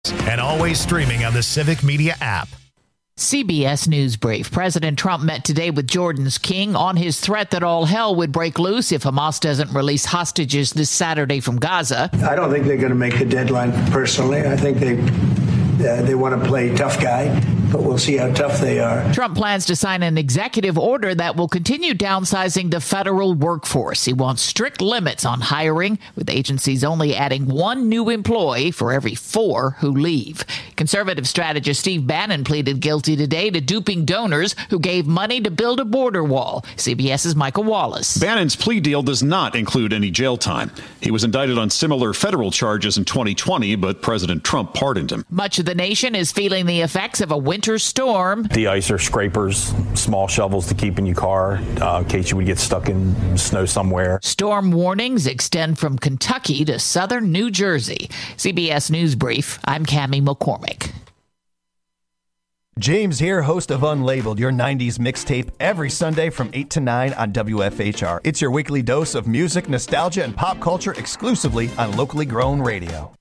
And always streaming on the Civic Media app. CBS News Brief. President Trump met today with Jordan's king on his threat that all hell would break loose if Hamas doesn't release hostages this Saturday from Gaza. I don't think they're going to make the deadline personally. I think they want to play tough guy, but we'll see how tough they are. Trump plans to sign an executive order that will continue downsizing the federal workforce. He wants strict limits on hiring, with agencies only adding one new employee for every 4 who leave. Conservative strategist Steve Bannon pleaded guilty today to duping donors who gave money to build a border wall. CBS's Michael Wallace. Bannon's plea deal does not include any jail time. He was indicted on similar federal charges in 2020, but President Trump pardoned him. Much of the nation is feeling the effects of a winter storm. De-icer scrapers, small shovels to keep in your car in case you would get stuck in snow somewhere. Storm warnings extend from Kentucky to southern New Jersey. CBS News Brief. I'm Cammie McCormick. James here, host of Unlabeled, your 90s mixtape, every Sunday from 8 to 9 on WFHR. It's your weekly dose of music, nostalgia, and pop culture exclusively on locally grown radio.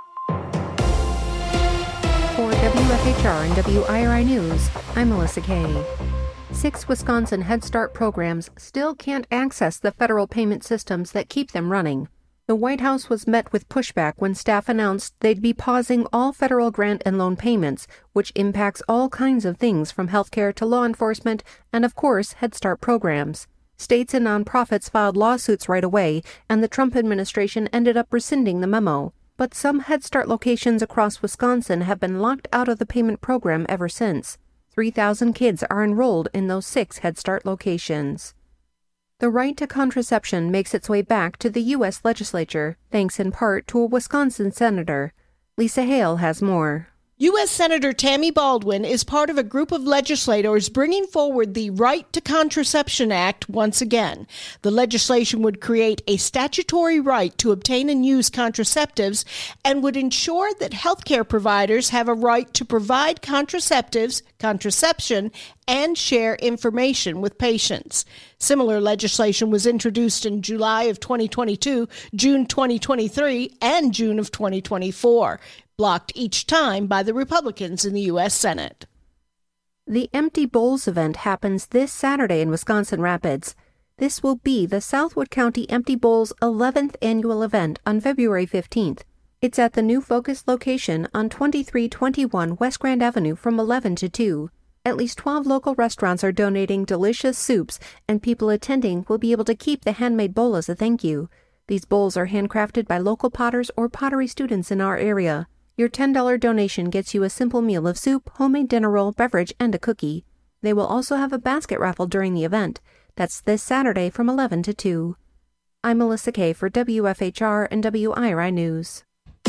For WFHR and WIRI News, I'm Melissa Kay. 6 Wisconsin Head Start programs still can't access the federal payment systems that keep them running. The White House was met with pushback when staff announced they'd be pausing all federal grant and loan payments, which impacts all kinds of things from healthcare to law enforcement and, of course, Head Start programs. States and nonprofits filed lawsuits right away, and the Trump administration ended up rescinding the memo. But some Head Start locations across Wisconsin have been locked out of the payment program ever since. 3,000 kids are enrolled in those 6 Head Start locations. The right to contraception makes its way back to the U.S. legislature, thanks in part to a Wisconsin senator. Lisa Hale has more. U.S. Senator Tammy Baldwin is part of a group of legislators bringing forward the Right to Contraception Act once again. The legislation would create a statutory right to obtain and use contraceptives and would ensure that healthcare providers have a right to provide contraceptives, contraception, and share information with patients. Similar legislation was introduced in July of 2022, June 2023, and June of 2024. Blocked each time by the Republicans in the U.S. Senate. The Empty Bowls event happens this Saturday in Wisconsin Rapids. This will be the Southwood County Empty Bowls 11th annual event on February 15th. It's at the new Focus location on 2321 West Grand Avenue from 11 to 2. At least 12 local restaurants are donating delicious soups, and people attending will be able to keep the handmade bowl as a thank you. These bowls are handcrafted by local potters or pottery students in our area. Your $10 donation gets you a simple meal of soup, homemade dinner roll, beverage, and a cookie. They will also have a basket raffle during the event. That's this Saturday from 11 to 2. I'm Melissa Kay for WFHR and WIRI News.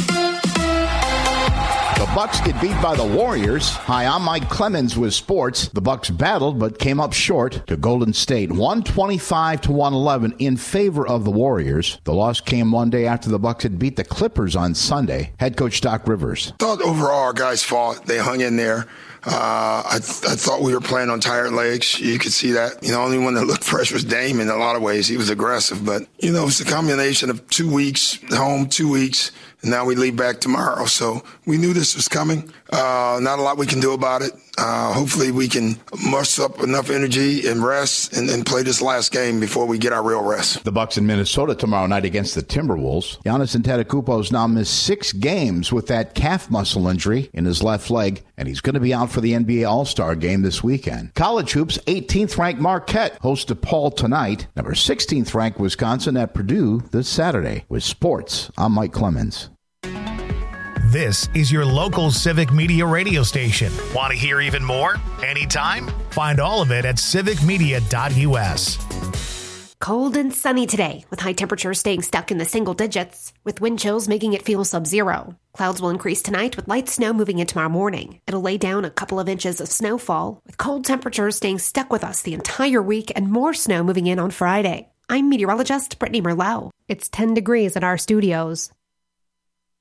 The Bucks get beat by the Warriors. Hi, I'm Mike Clemens with sports. The Bucks battled but came up short to Golden State, 125-111 in favor of the Warriors. The loss came one day after the Bucks had beat the Clippers on Sunday. Head coach Doc Rivers. Thought overall our guys fought. They hung in there. I thought we were playing on tired legs. You could see that. The only one that looked fresh was Dame in a lot of ways. He was aggressive. But, it's a combination of 2 weeks home, 2 weeks, and now we leave back tomorrow. So we knew this was coming. Not a lot we can do about it. Hopefully we can muster up enough energy and rest and play this last game before we get our real rest. The Bucks in Minnesota tomorrow night against the Timberwolves. Giannis Antetokounmpo has now missed 6 games with that calf muscle injury in his left leg, and he's going to be out for the NBA All-Star game this weekend. College hoops, 18th-ranked Marquette hosts DePaul tonight. Number 16th-ranked Wisconsin at Purdue this Saturday. With sports, I'm Mike Clemens. This is your local Civic Media radio station. Want to hear even more? Anytime? Find all of it at civicmedia.us. Cold and sunny today, with high temperatures staying stuck in the single digits, with wind chills making it feel sub-zero. Clouds will increase tonight with light snow moving in tomorrow morning. It'll lay down a couple of inches of snowfall, with cold temperatures staying stuck with us the entire week and more snow moving in on Friday. I'm meteorologist Brittany Merlot. It's 10 degrees at our studios.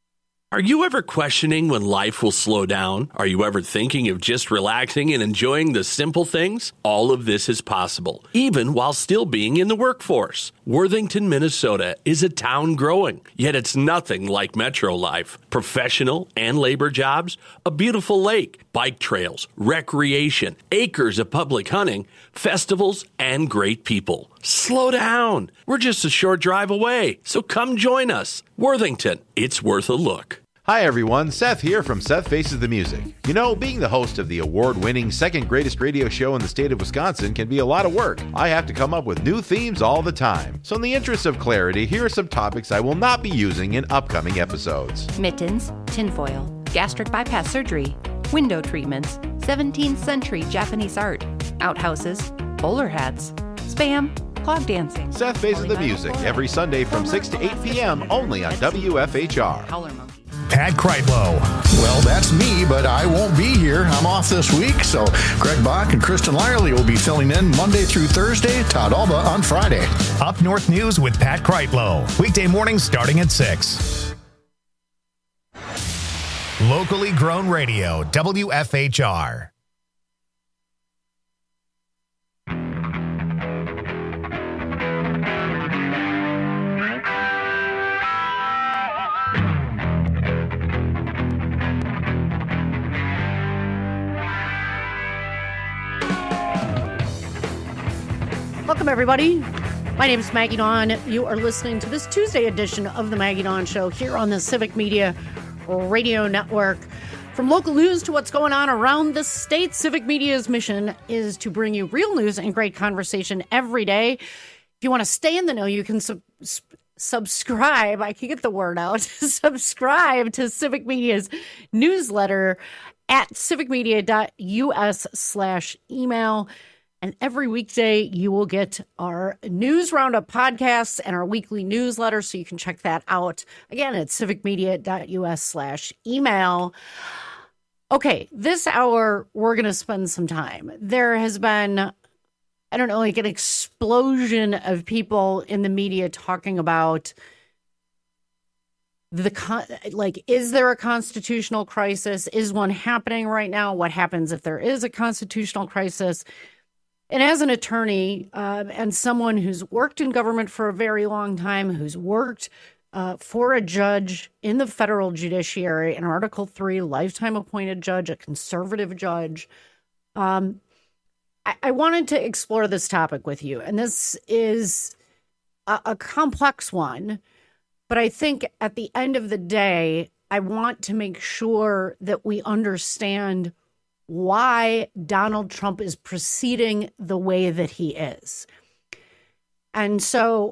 Are you ever questioning when life will slow down? Are you ever thinking of just relaxing and enjoying the simple things? All of this is possible, even while still being in the workforce. Worthington, Minnesota is a town growing, yet it's nothing like metro life. Professional and labor jobs, a beautiful lake, bike trails, recreation, acres of public hunting, festivals, and great people. Slow down. We're just a short drive away, so come join us. Worthington, it's worth a look. Hi everyone, Seth here from Seth Faces the Music. You know, being the host of the award-winning second greatest radio show in the state of Wisconsin can be a lot of work. I have to come up with new themes all the time. So in the interest of clarity, here are some topics I will not be using in upcoming episodes. Mittens, tinfoil, gastric bypass surgery, window treatments, 17th century Japanese art, outhouses, bowler hats, spam, clog dancing. Seth Faces the Music every Sunday from 6 to 8 p.m. only on WFHR. Pat Kreitlow. Well, that's me, but I won't be here. I'm off this week, so Greg Bach and Kristen Lyerly will be filling in Monday through Thursday, Todd Alba on Friday. Up North News with Pat Kreitlow. Weekday mornings starting at 6. Locally grown radio, WFHR. Welcome, everybody. My name is Maggie Dawn. You are listening to this Tuesday edition of the Maggie Dawn Show here on the Civic Media Radio Network. From local news to what's going on around the state, Civic Media's mission is to bring you real news and great conversation every day. If you want to stay in the know, you can subscribe. I can get the word out. Subscribe to Civic Media's newsletter at civicmedia.us/email. And every weekday, you will get our News Roundup podcasts and our weekly newsletter, so you can check that out. Again, at civicmedia.us/email. Okay, this hour, we're going to spend some time. There has been, I don't know, like an explosion of people in the media talking about is there a constitutional crisis? Is one happening right now? What happens if there is a constitutional crisis? And as an attorney and someone who's worked in government for a very long time, who's worked for a judge in the federal judiciary, an Article III lifetime appointed judge, a conservative judge, I wanted to explore this topic with you. And this is a complex one, but I think at the end of the day, I want to make sure that we understand why Donald Trump is proceeding the way that he is. And so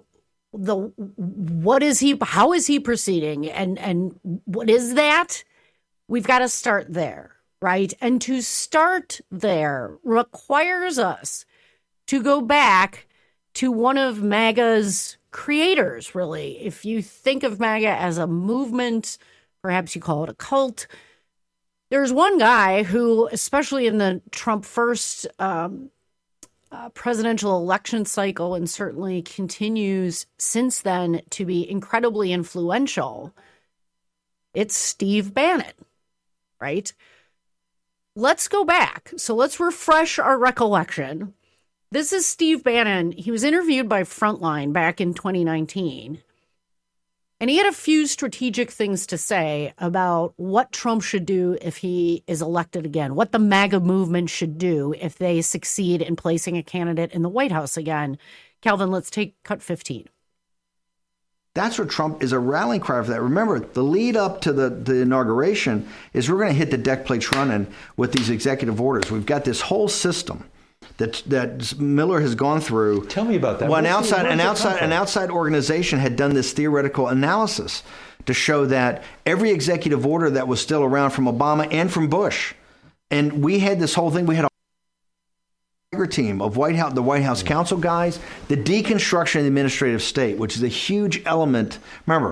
how is he proceeding and what is that? We've got to start there, right? And to start there requires us to go back to one of MAGA's creators, really. If you think of MAGA as a movement, perhaps you call it a cult, there's one guy who, especially in the Trump first presidential election cycle, and certainly continues since then to be incredibly influential, it's Steve Bannon, right? Let's go back. So let's refresh our recollection. This is Steve Bannon. He was interviewed by Frontline back in 2019. And he had a few strategic things to say about what Trump should do if he is elected again, what the MAGA movement should do if they succeed in placing a candidate in the White House again. Calvin, let's take cut 15. That's what Trump is a rallying cry for that. Remember, the lead up to the inauguration is we're going to hit the deck plates running with these executive orders. We've got this whole system that Miller has gone through. Tell me about that. Well, an outside organization had done this theoretical analysis to show that every executive order that was still around from Obama and from Bush, and we had this whole thing. We had a team of the White House counsel guys, the deconstruction of the administrative state, which is a huge element. Remember,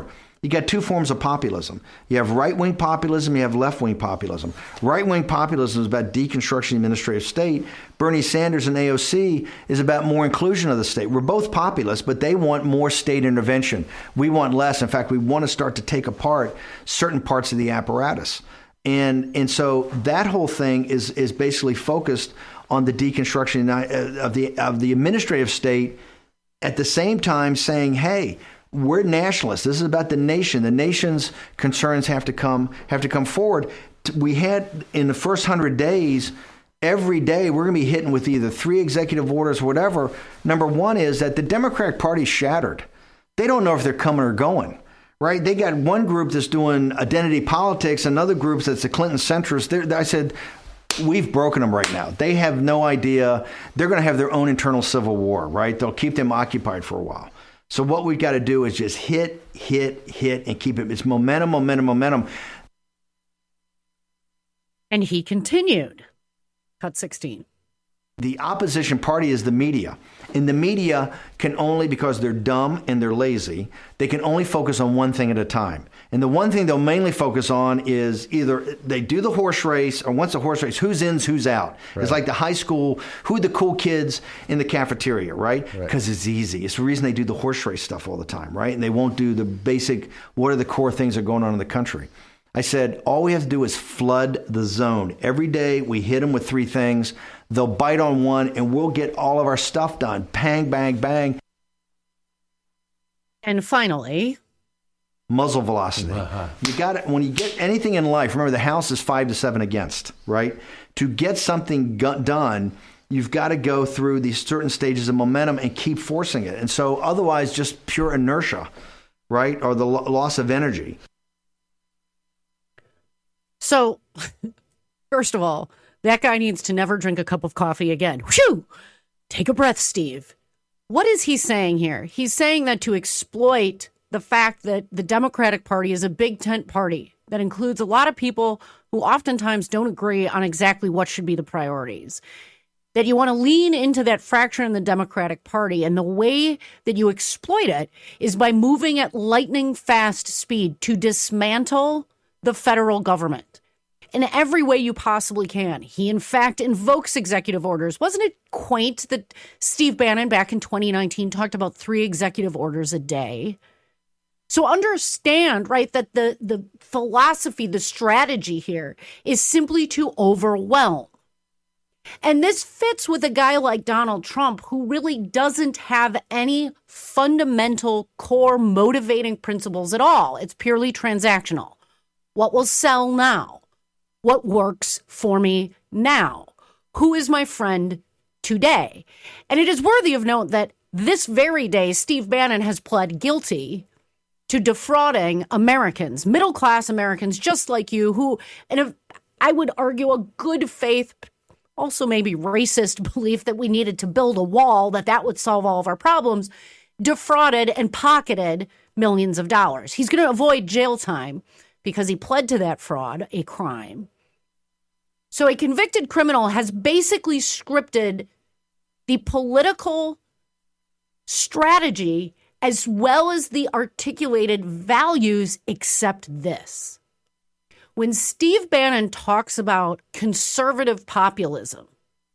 You got two forms of populism. You have right-wing populism, you have left-wing populism. Right-wing populism is about deconstruction of the administrative state. Bernie Sanders and AOC is about more inclusion of the state. We're both populists, but they want more state intervention. We want less. In fact, we want to start to take apart certain parts of the apparatus. And so that whole thing is basically focused on the deconstruction of the administrative state, at the same time saying, hey, we're nationalists. This is about the nation. The nation's concerns have to come forward. We had in the first 100 days, every day we're going to be hitting with either 3 executive orders or whatever. Number one is that the Democratic Party's shattered. They don't know if they're coming or going, right? They got one group that's doing identity politics, another group that's the Clinton centrist. I said, we've broken them right now. They have no idea. They're going to have their own internal civil war, right? They'll keep them occupied for a while. So what we've got to do is just hit, and keep it. It's momentum. And he continued. Cut 16. The opposition party is the media. And the media can only, because they're dumb and they're lazy, they can only focus on one thing at a time. And the one thing they'll mainly focus on is either they do the horse race, or once the horse race, who's in, who's out. Right. It's like the high school, who are the cool kids in the cafeteria, right? Because it's easy. It's the reason they do the horse race stuff all the time, right? And they won't do the basic, what are the core things that are going on in the country? I said, all we have to do is flood the zone. Every day we hit them with 3 things. They'll bite on one, and we'll get all of our stuff done. Bang, bang, bang. And finally, muzzle velocity. You got it. When you get anything in life, remember the House is 5 to 7 against, right? To get something done, you've got to go through these certain stages of momentum and keep forcing it. And so otherwise, just pure inertia, right? Or the loss of energy. So, first of all, that guy needs to never drink a cup of coffee again. Whew! Take a breath, Steve. What is he saying here? He's saying that to exploit the fact that the Democratic Party is a big tent party that includes a lot of people who oftentimes don't agree on exactly what should be the priorities. That you want to lean into that fracture in the Democratic Party, and the way that you exploit it is by moving at lightning fast speed to dismantle the federal government in every way you possibly can. He, in fact, invokes executive orders. Wasn't it quaint that Steve Bannon back in 2019 talked about 3 executive orders a day? So understand, right, that the philosophy, the strategy here is simply to overwhelm. And this fits with a guy like Donald Trump, who really doesn't have any fundamental core motivating principles at all. It's purely transactional. What will sell now? What works for me now? Who is my friend today? And it is worthy of note that this very day, Steve Bannon has pled guilty to defrauding Americans, middle-class Americans just like you, who, and I would argue, a good faith, also maybe racist belief that we needed to build a wall, that would solve all of our problems, defrauded and pocketed millions of dollars. He's going to avoid jail time because he pled to that fraud, a crime. So a convicted criminal has basically scripted the political strategy as well as the articulated values, except this. When Steve Bannon talks about conservative populism,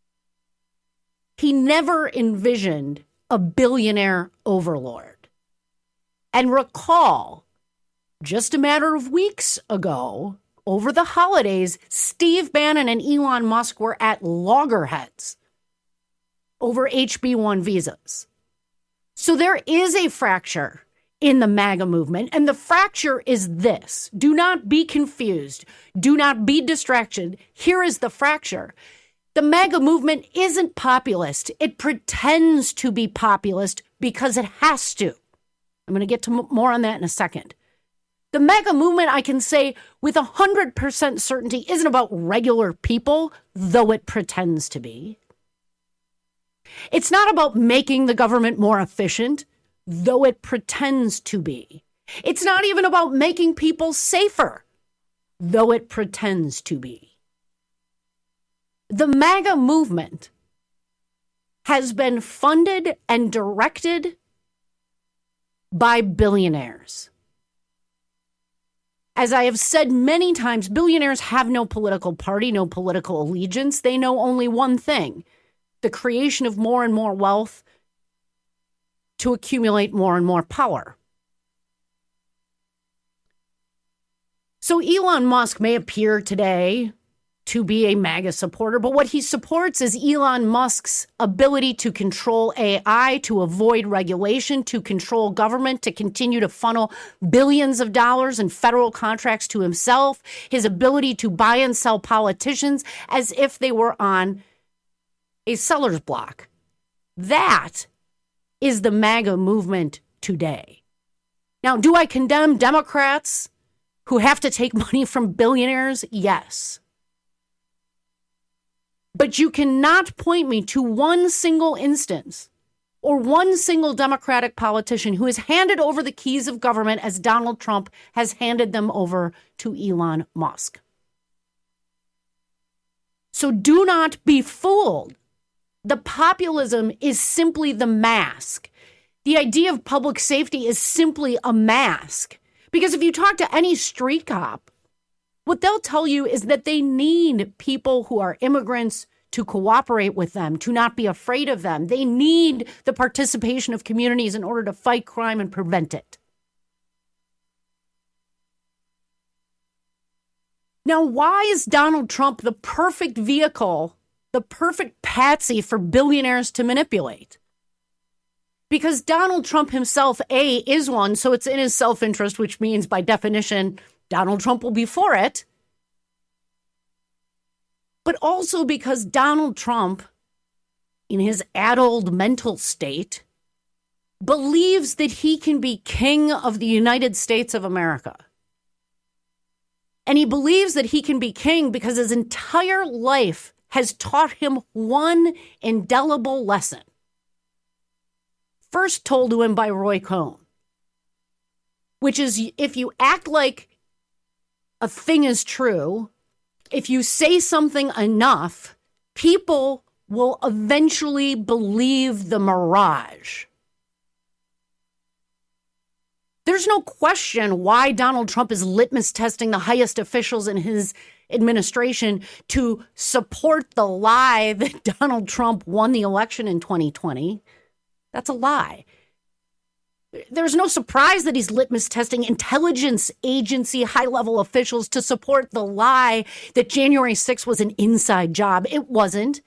he never envisioned a billionaire overlord. And recall, just a matter of weeks ago, over the holidays, Steve Bannon and Elon Musk were at loggerheads over HB1 visas. So there is a fracture in the MAGA movement, and the fracture is this. Do not be confused. Do not be distracted. Here is the fracture. The MAGA movement isn't populist. It pretends to be populist because it has to. I'm going to get to more on that in a second. The MAGA movement, I can say with 100% certainty, isn't about regular people, though it pretends to be. It's not about making the government more efficient, though it pretends to be. It's not even about making people safer, though it pretends to be. The MAGA movement has been funded and directed by billionaires. As I have said many times, billionaires have no political party, no political allegiance. They know only one thing: the creation of more and more wealth to accumulate more and more power. So Elon Musk may appear today to be a MAGA supporter, but what he supports is Elon Musk's ability to control AI, to avoid regulation, to control government, to continue to funnel billions of dollars in federal contracts to himself, his ability to buy and sell politicians as if they were on a seller's block. That is the MAGA movement today. Now, do I condemn Democrats who have to take money from billionaires? Yes. But you cannot point me to one single instance or one single Democratic politician who has handed over the keys of government as Donald Trump has handed them over to Elon Musk. So do not be fooled. The populism is simply the mask. The idea of public safety is simply a mask. Because if you talk to any street cop, what they'll tell you is that they need people who are immigrants to cooperate with them, to not be afraid of them. They need the participation of communities in order to fight crime and prevent it. Now, why is Donald Trump the perfect vehicle, the perfect patsy for billionaires to manipulate? Because Donald Trump himself, A, is one, so it's in his self-interest, which means by definition, Donald Trump will be for it. But also because Donald Trump, in his addled mental state, believes that he can be king of the United States of America. And he believes that he can be king because his entire life has taught him one indelible lesson. First told to him by Roy Cohn, which is if you act like a thing is true, if you say something enough, people will eventually believe the mirage. There's no question why Donald Trump is litmus testing the highest officials in his administration to support the lie that Donald Trump won the election in 2020. That's a lie. There's no surprise that he's litmus testing intelligence agency high-level officials to support the lie that January 6th was an inside job. It wasn't.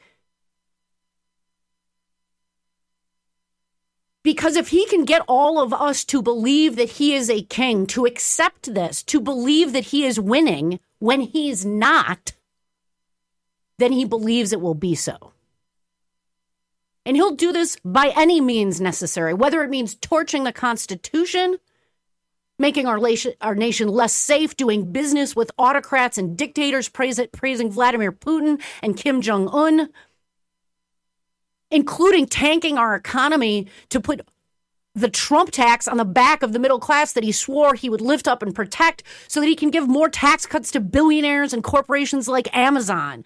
Because if he can get all of us to believe that he is a king, to accept this, to believe that he is winning when he's not, then he believes it will be so. And he'll do this by any means necessary, whether it means torching the Constitution, making our nation less safe, doing business with autocrats and dictators, praising Vladimir Putin and Kim Jong-un, including tanking our economy to put the Trump tax on the back of the middle class that he swore he would lift up and protect so that he can give more tax cuts to billionaires and corporations like Amazon.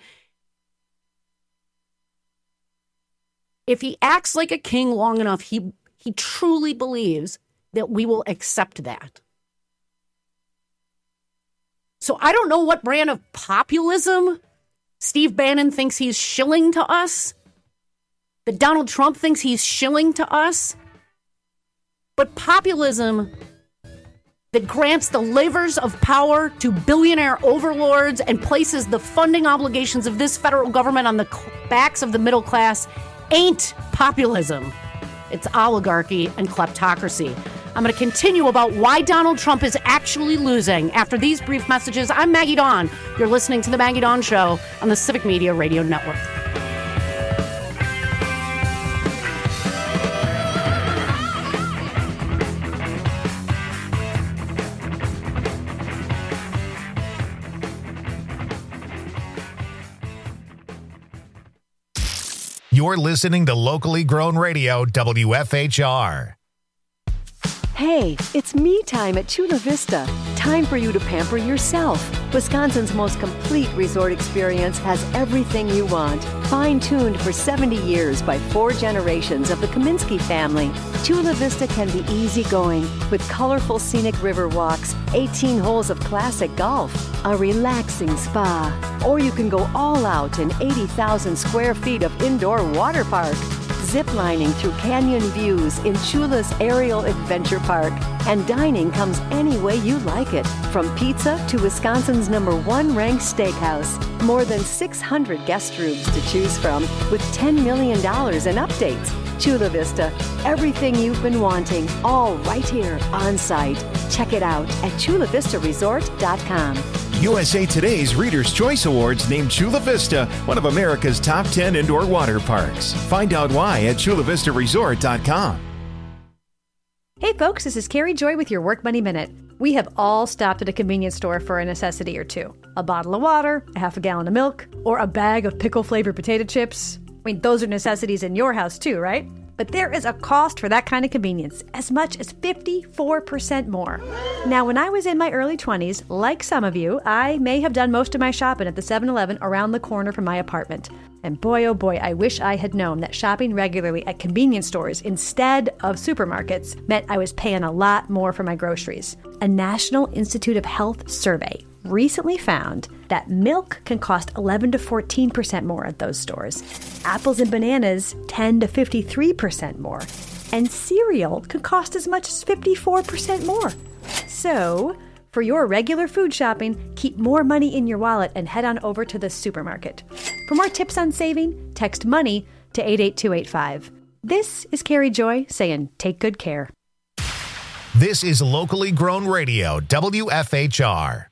If he acts like a king long enough, he truly believes that we will accept that. So I don't know what brand of populism Steve Bannon thinks he's shilling to us, that Donald Trump thinks he's shilling to us. But populism that grants the levers of power to billionaire overlords and places the funding obligations of this federal government on the backs of the middle class ain't populism. It's oligarchy and kleptocracy. I'm going to continue about why Donald Trump is actually losing after these brief messages. I'm Maggie Dawn. You're listening to The Maggie Dawn Show on the Civic Media Radio Network. You're listening to locally grown radio, WFHR. Hey, it's me time at Chula Vista. Time for you to pamper yourself. Wisconsin's most complete resort experience has everything you want. Fine-tuned for 70 years by 4 generations of the Kaminsky family. Chula Vista can be easygoing with colorful scenic river walks, 18 holes of classic golf, a relaxing spa. Or you can go all out in 80,000 square feet of indoor water park. Ziplining through canyon views in Chula's Aerial Adventure Park. And dining comes any way you like it, from pizza to Wisconsin's #1 ranked steakhouse. More than 600 guest rooms to choose from, with $10 million in updates. Chula Vista, everything you've been wanting, all right here on site. Check it out at chulavistaresort.com. USA Today's Reader's Choice Awards named Chula Vista one of America's top 10 indoor water parks. Find out why at chulavistaresort.com. Hey folks, this is Carrie Joy with your Work Money Minute. We have all stopped at a convenience store for a necessity or two. A bottle of water, a half a gallon of milk, or a bag of pickle-flavored potato chips. I mean, those are necessities in your house too, right? But there is a cost for that kind of convenience, as much as 54% more. Now, when I was in my early 20s, like some of you, I may have done most of my shopping at the 7-Eleven around the corner from my apartment. And boy, oh boy, I wish I had known that shopping regularly at convenience stores instead of supermarkets meant I was paying a lot more for my groceries. A National Institute of Health survey recently found that milk can cost 11 to 14% more at those stores. Apples and bananas 10 to 53% more. And cereal can cost as much as 54% more. So, for your regular food shopping, keep more money in your wallet and head on over to the supermarket. For more tips on saving, text MONEY to 88285. This is Carrie Joy saying take good care. This is locally grown radio, WFHR.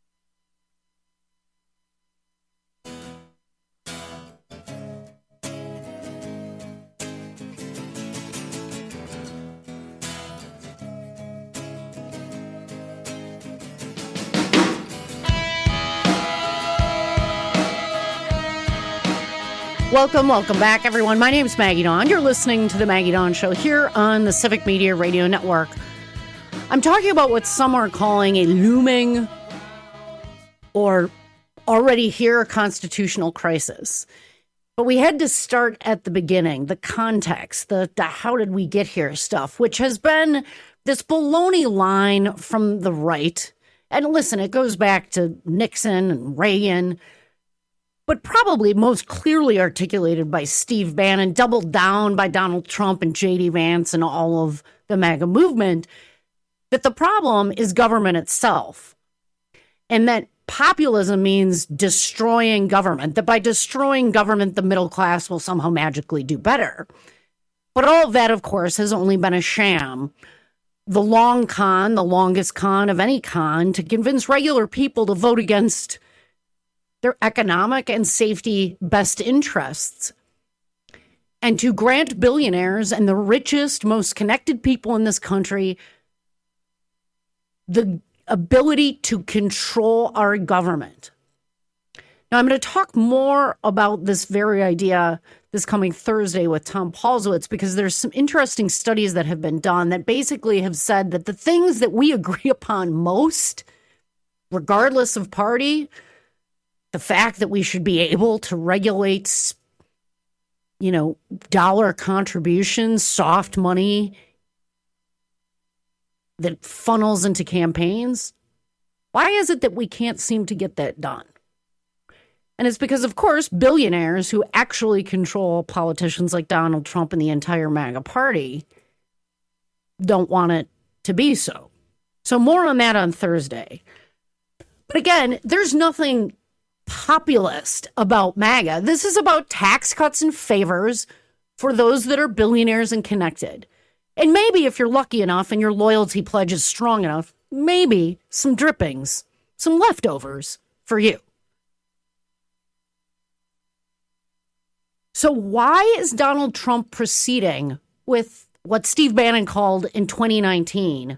Welcome back, everyone. My name is Maggie Dawn. You're listening to The Maggie Dawn Show here on the Civic Media Radio Network. I'm talking about what some are calling a looming or already here constitutional crisis. But we had to start at the beginning, the context, the how did we get here stuff, which has been this baloney line from the right. And listen, it goes back to Nixon and Reagan, but probably most clearly articulated by Steve Bannon, doubled down by Donald Trump and J.D. Vance and all of the MAGA movement, that the problem is government itself, and that populism means destroying government, that by destroying government, the middle class will somehow magically do better. But all of that, of course, has only been a sham. The long con, the longest con of any con, to convince regular people to vote against their economic and safety best interests, and to grant billionaires and the richest, most connected people in this country the ability to control our government. Now, I'm going to talk more about this very idea this coming Thursday with Tom Paulsowitz, because there's some interesting studies that have been done that basically have said that the things that we agree upon most, regardless of party, the fact that we should be able to regulate, dollar contributions, soft money that funnels into campaigns. Why is it that we can't seem to get that done? And it's because, of course, billionaires who actually control politicians like Donald Trump and the entire MAGA party don't want it to be so. So more on that on Thursday. But again, there's nothing populist about MAGA. This is about tax cuts and favors for those that are billionaires and connected. And maybe if you're lucky enough and your loyalty pledge is strong enough, maybe some drippings, some leftovers for you. So why is Donald Trump proceeding with what Steve Bannon called in 2019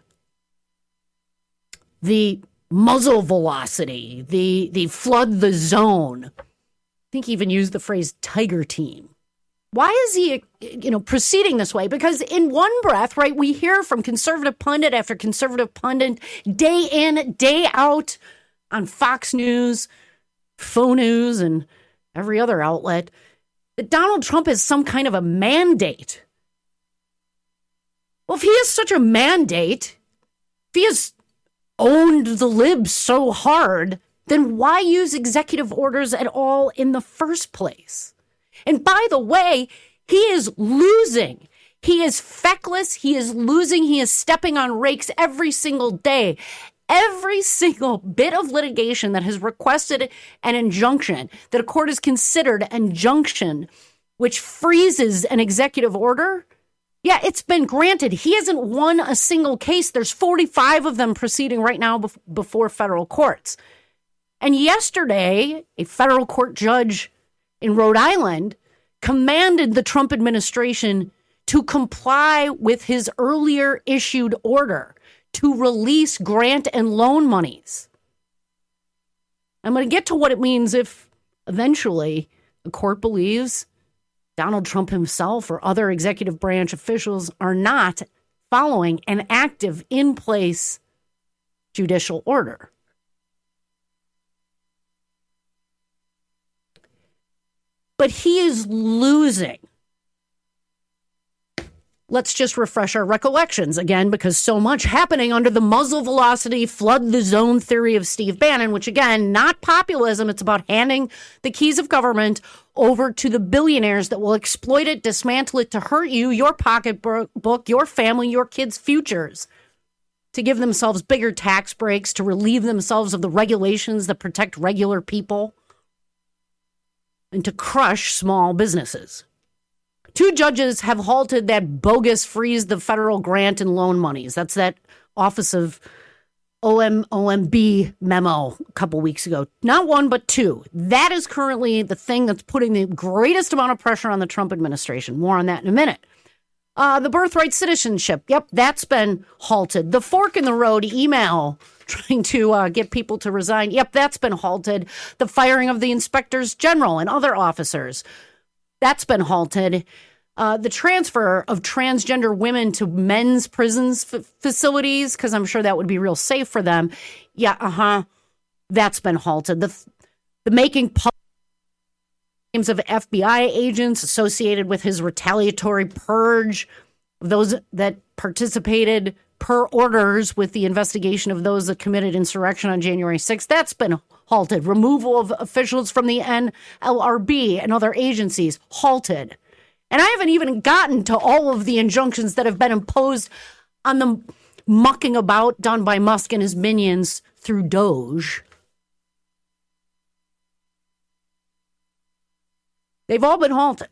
the muzzle velocity, the flood the zone? I think he even used the phrase tiger team. Why is he, proceeding this way? Because in one breath, right, we hear from conservative pundit after conservative pundit day in, day out on Fox News, Faux News, and every other outlet that Donald Trump has some kind of a mandate. Well, if he has such a mandate, if he has owned the libs so hard, then why use executive orders at all in the first place? And by the way, he is losing. He is feckless. He is losing. He is stepping on rakes every single day. Every single bit of litigation that has requested an injunction, that a court has considered an injunction, which freezes an executive order, yeah, it's been granted. He hasn't won a single case. There's 45 of them proceeding right now before federal courts. And yesterday, a federal court judge in Rhode Island commanded the Trump administration to comply with his earlier issued order to release grant and loan monies. I'm going to get to what it means if eventually the court believes Donald Trump himself or other executive branch officials are not following an active, in-place judicial order. But he is losing. Let's just refresh our recollections again, because so much happening under the muzzle velocity, flood the zone theory of Steve Bannon, which again, not populism. It's about handing the keys of government over to the billionaires that will exploit it, dismantle it to hurt you, your pocketbook, your family, your kids' futures, to give themselves bigger tax breaks, to relieve themselves of the regulations that protect regular people, and to crush small businesses. 2 judges have halted that bogus freeze the federal grant and loan monies. That's that Office of OMB memo a couple weeks ago. Not 1, but 2. That is currently the thing that's putting the greatest amount of pressure on the Trump administration. More on that in a minute. The birthright citizenship. Yep, that's been halted. The fork in the road email trying to get people to resign. Yep, that's been halted. The firing of the inspectors general and other officers. That's been halted. The transfer of transgender women to men's prisons facilities, because I'm sure that would be real safe for them. Yeah, that's been halted. The making public names of FBI agents associated with his retaliatory purge, those that participated per orders with the investigation of those that committed insurrection on January 6th, that's been halted. Removal of officials from the NLRB and other agencies, halted. And I haven't even gotten to all of the injunctions that have been imposed on the mucking about done by Musk and his minions through Doge. They've all been halted.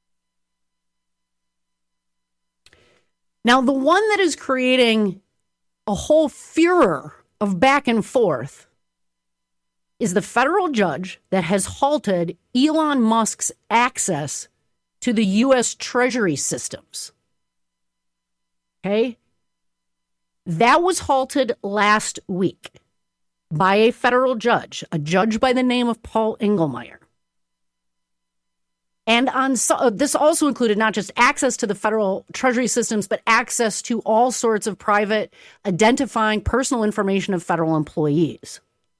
Now, the one that is creating a whole furor of back and forth is the federal judge that has halted Elon Musk's access to the U.S. Treasury systems. Okay? That was halted last week by a federal judge, a judge by the name of Paul Engelmeyer. And this also included not just access to the federal treasury systems, but access to all sorts of private identifying personal information of federal employees.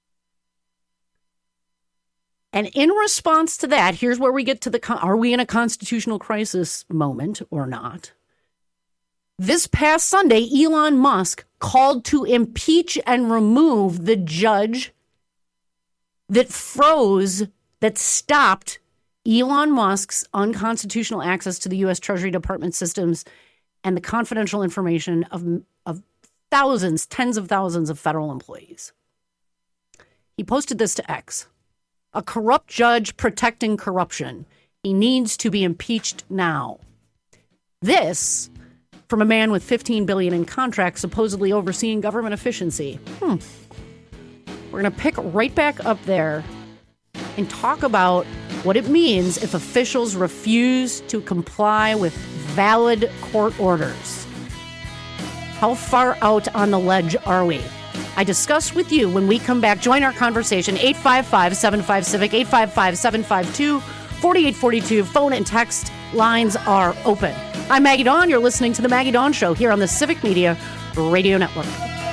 And in response to that, here's where we get to are we in a constitutional crisis moment or not? This past Sunday, Elon Musk called to impeach and remove the judge that stopped Elon Musk's unconstitutional access to the U.S. Treasury Department systems and the confidential information of thousands, tens of thousands of federal employees. He posted this to X. A corrupt judge protecting corruption. He needs to be impeached now. This from a man with $15 billion in contracts supposedly overseeing government efficiency. We're going to pick right back up there and talk about what it means if officials refuse to comply with valid court orders. How far out on the ledge are we? I discuss with you when we come back. Join our conversation, 855-75-CIVIC, 855-752-4842. Phone and text lines are open. I'm Maggie Dawn. You're listening to The Maggie Dawn Show here on the Civic Media Radio Network.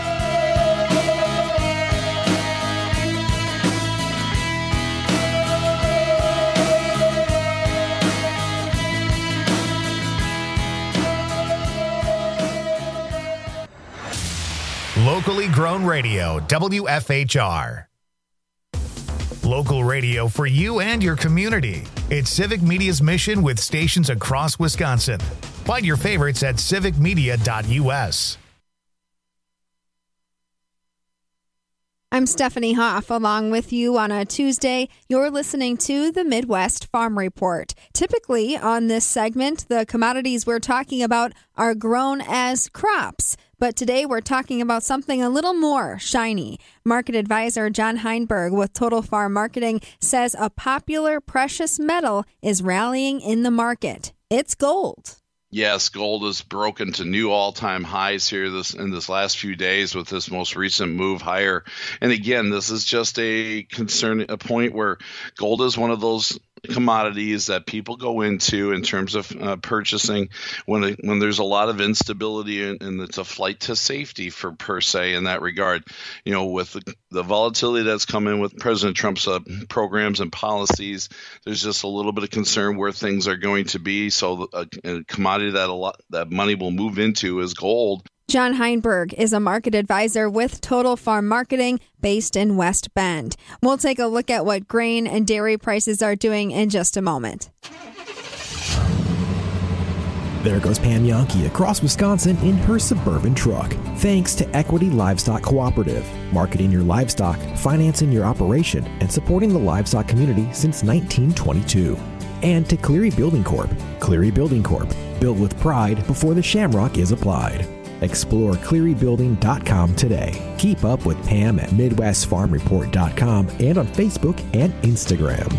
Locally grown radio, WFHR. Local radio for you and your community. It's Civic Media's mission with stations across Wisconsin. Find your favorites at civicmedia.us. I'm Stephanie Hoff, along with you on a Tuesday. You're listening to the Midwest Farm Report. Typically on this segment, the commodities we're talking about are grown as crops. But today we're talking about something a little more shiny. Market advisor John Heinberg with Total Farm Marketing says a popular precious metal is rallying in the market. It's gold. Yes, gold has broken to new all-time highs here in this last few days with this most recent move higher. And again, this is just a point where gold is one of those commodities that people go into in terms of purchasing when there's a lot of instability and it's a flight to safety per se in that regard. You know, with the volatility that's come in with President Trump's programs and policies, there's just a little bit of concern where things are going to be. So a commodity that money will move into is gold. John Heinberg is a market advisor with Total Farm Marketing based in West Bend. We'll take a look at what grain and dairy prices are doing in just a moment. There goes Pam Yankee across Wisconsin in her Suburban truck. Thanks to Equity Livestock Cooperative, marketing your livestock, financing your operation, and supporting the livestock community since 1922. And to Cleary Building Corp. Cleary Building Corp. Build with pride before the shamrock is applied. Explore clearybuilding.com today. Keep up with Pam at MidwestFarmReport.com and on Facebook and Instagram.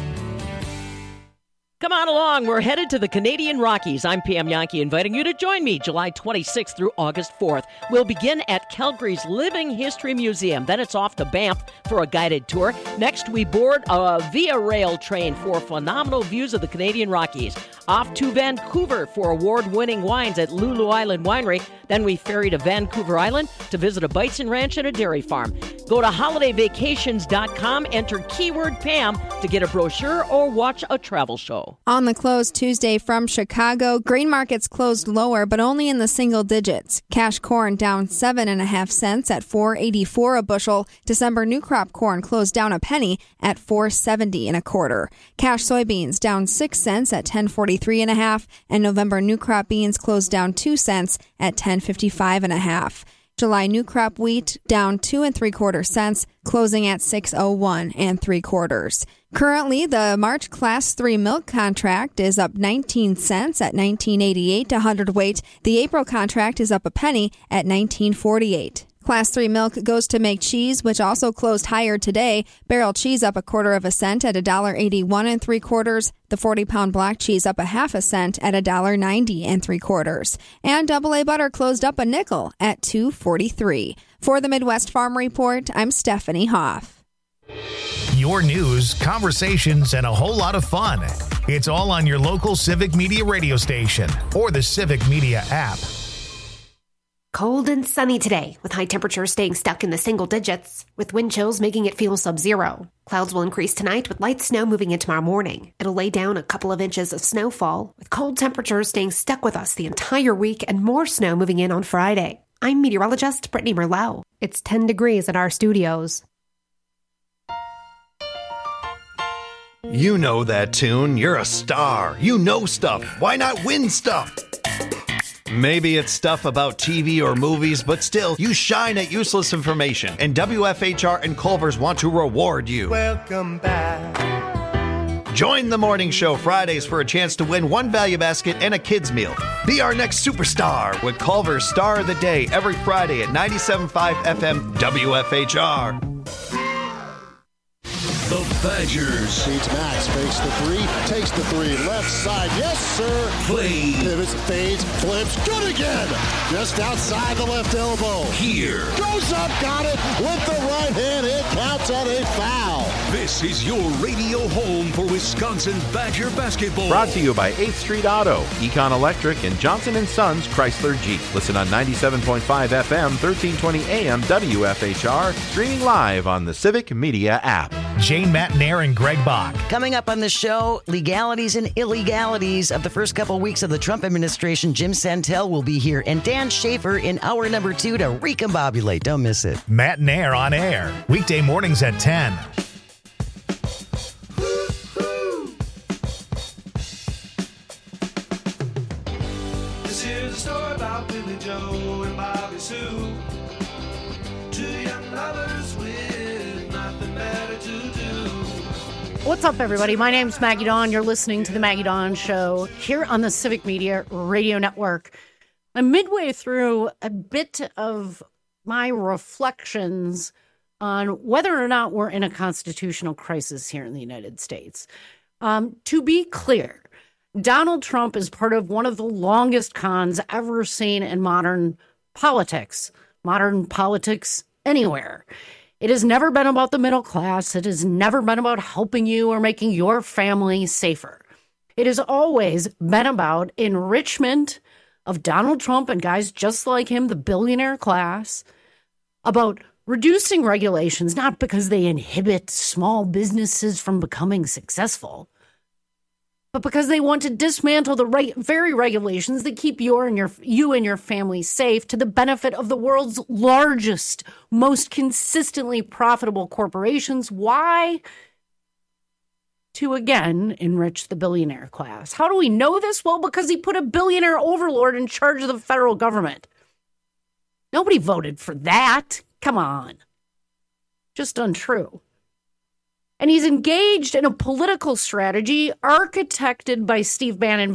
Come on along. We're headed to the Canadian Rockies. I'm Pam Yankee, inviting you to join me July 26th through August 4th. We'll begin at Calgary's Living History Museum. Then it's off to Banff for a guided tour. Next, we board a Via Rail train for phenomenal views of the Canadian Rockies. Off to Vancouver for award-winning wines at Lulu Island Winery. Then we ferry to Vancouver Island to visit a bison ranch and a dairy farm. Go to holidayvacations.com, enter keyword Pam to get a brochure or watch a travel show. On the close Tuesday from Chicago, grain markets closed lower, but only in the single digits. Cash corn down 7.5 cents at $4.84 a bushel. December new crop corn closed down a penny at $4.70 and a quarter. Cash soybeans down 6 cents at $10.43 and a half, and November new crop beans closed down 2 cents at $10.55 and a half. July new crop wheat down 2 3/4 cents, closing at $6.01 3/4. Currently, the March Class 3 milk contract is up 19 cents at $19.88 a hundredweight. The April contract is up a penny at $19.48. Class 3 milk goes to make cheese, which also closed higher today. Barrel cheese up 1/4 cent at $1.81 3/4. The 40-pound block cheese up 1/2 cent at $1.90 3/4. And AA butter closed up a nickel at $2.43. For the Midwest Farm Report, I'm Stephanie Hoff. Your news, conversations, and a whole lot of fun. It's all on your local Civic Media radio station or the Civic Media app. Cold and sunny today, with high temperatures staying stuck in the single digits, with wind chills making it feel sub-zero. Clouds will increase tonight with light snow moving in tomorrow morning. It'll lay down a couple of inches of snowfall, with cold temperatures staying stuck with us the entire week and more snow moving in on Friday. I'm meteorologist Brittany Merlot. It's 10 degrees at our studios. You know that tune. You're a star. You know stuff. Why not win stuff? Maybe it's stuff about TV or movies, but still, you shine at useless information. And WFHR and Culver's want to reward you. Welcome back. Join the morning show Fridays for a chance to win one value basket and a kid's meal. Be our next superstar with Culver's Star of the Day every Friday at 97.5 FM WFHR. The Badgers. Beats Max, fakes the three, takes the three, left side, yes sir. Play. Pivots, fades, flips, good again. Just outside the left elbow. Here. Goes up, got it with the right hand, it counts on a foul. This is your radio home for Wisconsin Badger basketball. Brought to you by 8th Street Auto, Econ Electric, and Johnson & Sons Chrysler Jeep. Listen on 97.5 FM, 1320 AM, WFHR, streaming live on the Civic Media app. Jane Matnair and Greg Bach. Coming up on the show, legalities and illegalities of the first couple weeks of the Trump administration. Jim Santel will be here, and Dan Schaefer in hour number 2 to recombobulate. Don't miss it. Matnair on air, weekday mornings at 10. This is a story about Billy Joe and Bobby Sue. Two young lovers with nothing better to do. What's up, everybody? My name's Maggie Dawn. You're listening to The Maggie Dawn Show here on the Civic Media Radio Network. I'm midway through a bit of my reflections on whether or not we're in a constitutional crisis here in the United States. To be clear, Donald Trump is part of one of the longest cons ever seen in modern politics anywhere. It has never been about the middle class. It has never been about helping you or making your family safer. It has always been about enrichment of Donald Trump and guys just like him, the billionaire class, about reducing regulations, not because they inhibit small businesses from becoming successful, but because they want to dismantle the very regulations that keep you and your family safe to the benefit of the world's largest, most consistently profitable corporations. Why? To again enrich the billionaire class. How do we know this? Well, because he put a billionaire overlord in charge of the federal government. Nobody voted for that. Come on. Just untrue. And he's engaged in a political strategy architected by Steve Bannon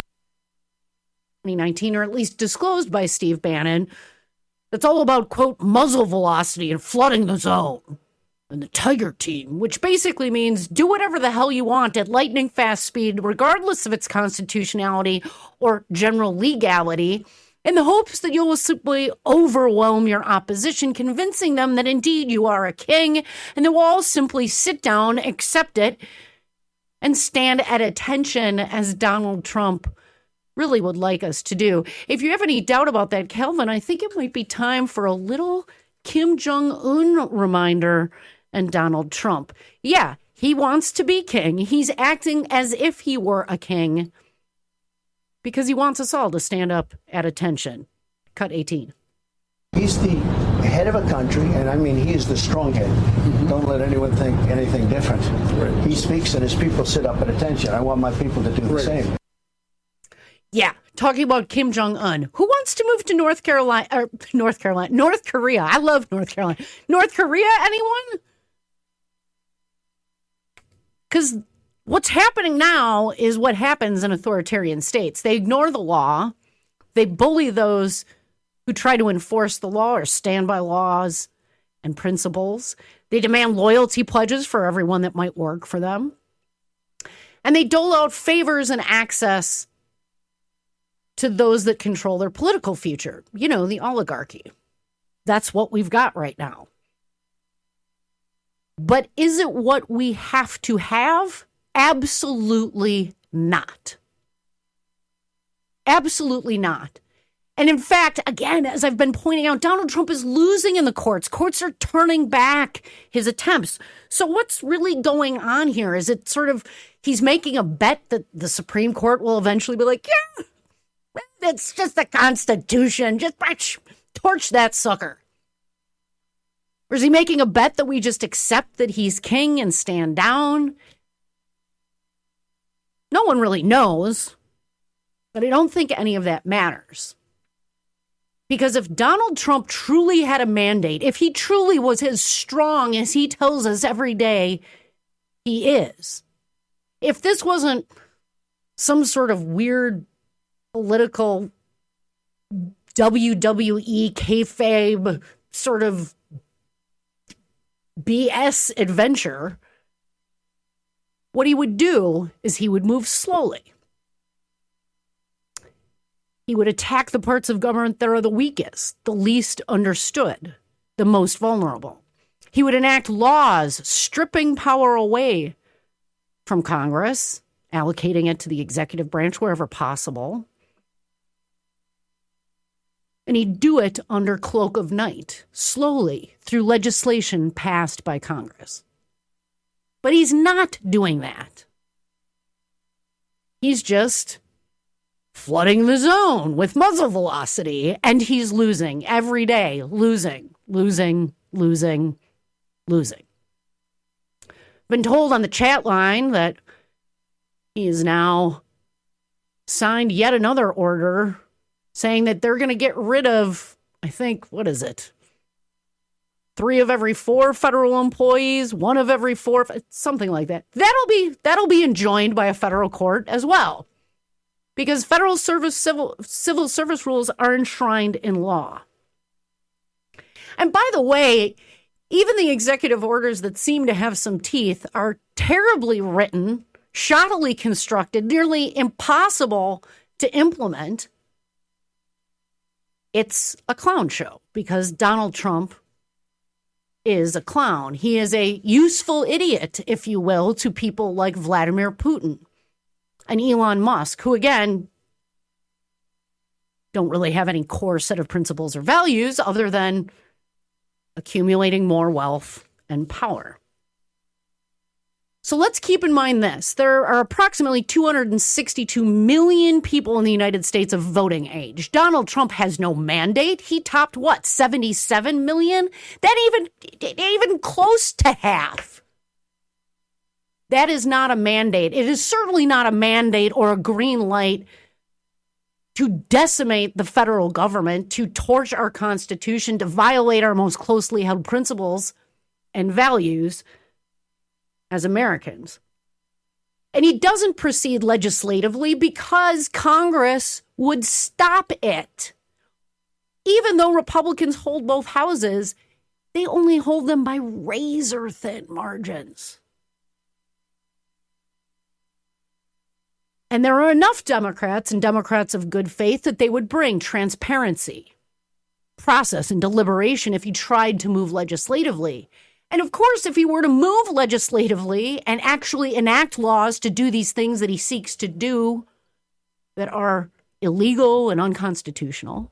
in 2019, or at least disclosed by Steve Bannon, that's all about, quote, muzzle velocity and flooding the zone. And the Tiger Team, which basically means do whatever the hell you want at lightning fast speed, regardless of its constitutionality or general legality, in the hopes that you will simply overwhelm your opposition, convincing them that indeed you are a king, and they will all simply sit down, accept it, and stand at attention as Donald Trump really would like us to do. If you have any doubt about that, Calvin, I think it might be time for a little Kim Jong-un reminder and Donald Trump. Yeah, he wants to be king. He's acting as if he were a king, because he wants us all to stand up at attention. Cut 18. He's the head of a country, and I mean, he is the strong head. Don't let anyone think anything different. Right. He speaks and his people sit up at attention. I want my people to do the same. Yeah, talking about Kim Jong-un. Who wants to move to North Korea? I love North Carolina. North Korea, anyone? Because what's happening now is what happens in authoritarian states. They ignore the law. They bully those who try to enforce the law or stand by laws and principles. They demand loyalty pledges for everyone that might work for them. And they dole out favors and access to those that control their political future. You know, the oligarchy. That's what we've got right now. But is it what we have to have? Absolutely not. Absolutely not. And in fact, again, as I've been pointing out, Donald Trump is losing in the courts. Courts are turning back his attempts. So what's really going on here? Is it sort of he's making a bet that the Supreme Court will eventually be like, yeah, it's just the Constitution. Just torch that sucker. Or is he making a bet that we just accept that he's king and stand down? No one really knows, but I don't think any of that matters. Because if Donald Trump truly had a mandate, if he truly was as strong as he tells us every day he is, if this wasn't some sort of weird political WWE kayfabe sort of BS adventure, what he would do is he would move slowly. He would attack the parts of government that are the weakest, the least understood, the most vulnerable. He would enact laws stripping power away from Congress, allocating it to the executive branch wherever possible. And he'd do it under cloak of night, slowly, through legislation passed by Congress. But he's not doing that. He's just flooding the zone with muzzle velocity, and he's losing every day. Losing. Been told on the chat line that he has now signed yet another order saying that they're going to get rid of, I think, 3 of every 4 federal employees, 1 of every 4, something like that. That'll be enjoined by a federal court as well, because federal service civil service rules are enshrined in law. And by the way, even the executive orders that seem to have some teeth are terribly written, shoddily constructed, nearly impossible to implement. It's a clown show because Donald Trump is a clown. He is a useful idiot, if you will, to people like Vladimir Putin and Elon Musk, who, again, don't really have any core set of principles or values other than accumulating more wealth and power. So let's keep in mind this. There are approximately 262 million people in the United States of voting age. Donald Trump has no mandate. He topped, 77 million? That even close to half. That is not a mandate. It is certainly not a mandate or a green light to decimate the federal government, to torch our Constitution, to violate our most closely held principles and values as Americans. And he doesn't proceed legislatively because Congress would stop it. Even though Republicans hold both houses, they only hold them by razor-thin margins. And there are enough Democrats and Democrats of good faith that they would bring transparency, process, and deliberation if he tried to move legislatively. And of course, if he were to move legislatively and actually enact laws to do these things that he seeks to do that are illegal and unconstitutional,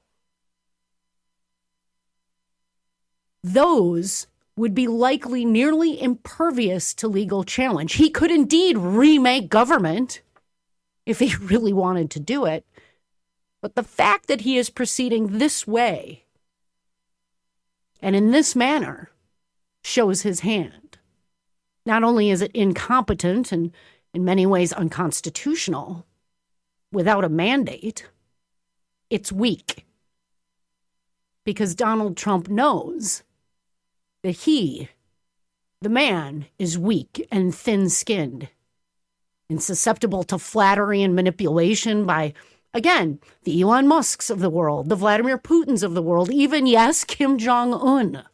those would be likely nearly impervious to legal challenge. He could indeed remake government if he really wanted to do it. But the fact that he is proceeding this way and in this manner shows his hand. Not only is it incompetent and in many ways unconstitutional without a mandate, it's weak. Because Donald Trump knows that he, the man, is weak and thin-skinned and susceptible to flattery and manipulation by, again, the Elon Musks of the world, the Vladimir Putins of the world, even, yes, Kim Jong-un.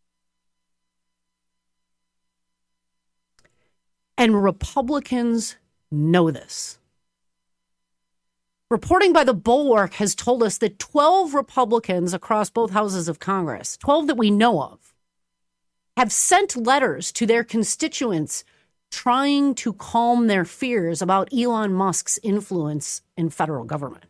And Republicans know this. Reporting by The Bulwark has told us that 12 Republicans across both houses of Congress, 12 that we know of, have sent letters to their constituents trying to calm their fears about Elon Musk's influence in federal government.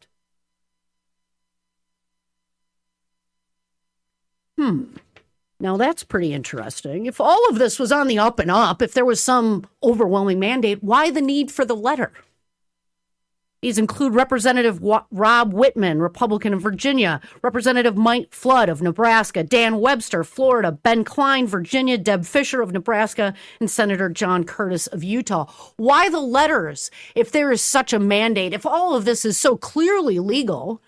Now that's pretty interesting. If all of this was on the up and up, if there was some overwhelming mandate, why the need for the letter? These include Representative Rob Whitman, Republican of Virginia, Representative Mike Flood of Nebraska, Dan Webster, Florida, Ben Klein, Virginia, Deb Fisher of Nebraska, and Senator John Curtis of Utah. Why the letters if there is such a mandate, if all of this is so clearly legal?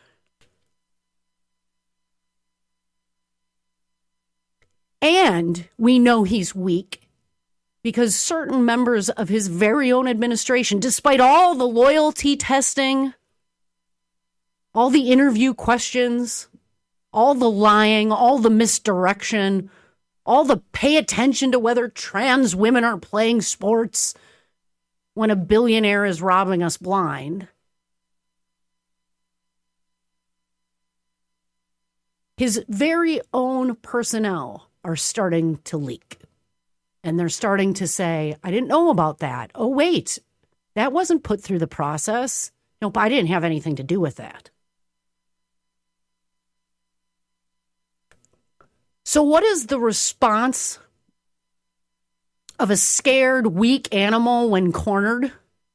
And we know he's weak because certain members of his very own administration, despite all the loyalty testing, all the interview questions, all the lying, all the misdirection, all the pay attention to whether trans women are playing sports when a billionaire is robbing us blind, his very own personnel are starting to leak. And they're starting to say, I didn't know about that. Oh, wait, that wasn't put through the process. Nope, I didn't have anything to do with that. So what is the response of a scared, weak animal when cornered?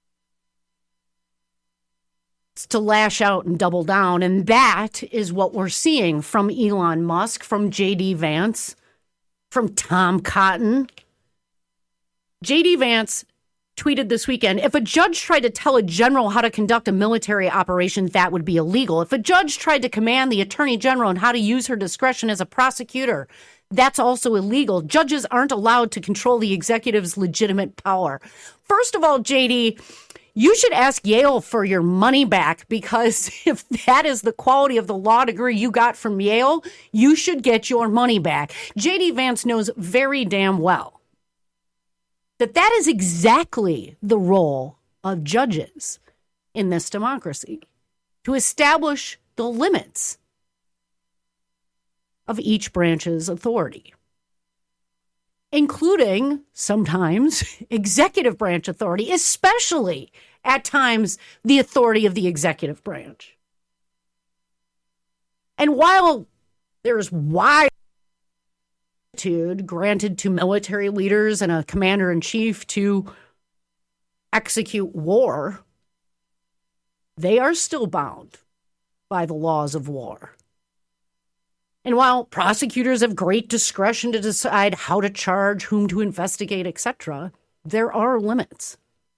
It's to lash out and double down. And that is what we're seeing from Elon Musk, from J.D. Vance, from Tom Cotton. J.D. Vance tweeted this weekend, if a judge tried to tell a general how to conduct a military operation, that would be illegal. If a judge tried to command the attorney general on how to use her discretion as a prosecutor, that's also illegal. Judges aren't allowed to control the executive's legitimate power. First of all, JD, you should ask Yale for your money back, because if that is the quality of the law degree you got from Yale, you should get your money back. J.D. Vance knows very damn well that is exactly the role of judges in this democracy, to establish the limits of each branch's authority, including sometimes executive branch authority, especially at times the authority of the executive branch. And while there's wide granted to military leaders and a commander-in-chief to execute war, they are still bound by the laws of war. And while prosecutors have great discretion to decide how to charge, whom to investigate, etc., there are limits.